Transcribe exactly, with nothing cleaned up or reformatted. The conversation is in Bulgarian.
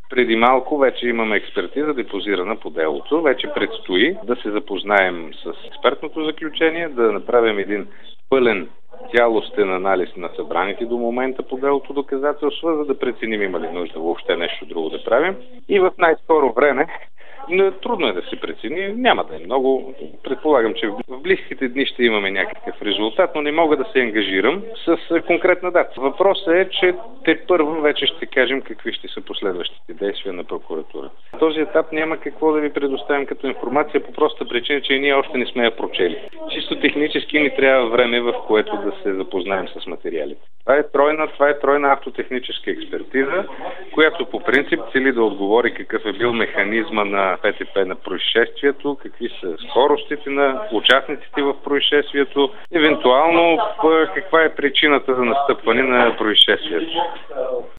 Преди малко вече имаме експертиза депозирана по делото. Вече предстои да се запознаем с експертното заключение, да направим един пълен цялостен анализ на събраните до момента по делото доказателства, за да преценим има ли нужда въобще нещо друго да правим. И в най-скоро време, но трудно е да се прецени, няма да е много. Предполагам, че в близките дни ще имаме някакъв резултат, но не мога да се ангажирам с конкретна дата. Въпросът е, че те първо вече ще кажем какви ще са последващите действия на прокуратура. На този етап няма какво да ви предоставим като информация по проста причина, че ние още не сме я прочели. Чисто технически ни трябва време, в което да се запознаем с материалите. Това е тройна, това е тройна автотехническа експертиза, която по принцип цели да отговори какъв е бил механизма на ПТП на происшествието, какви са скоростите на участниците в происшествието, евентуално каква е причината за настъпване на происшествието.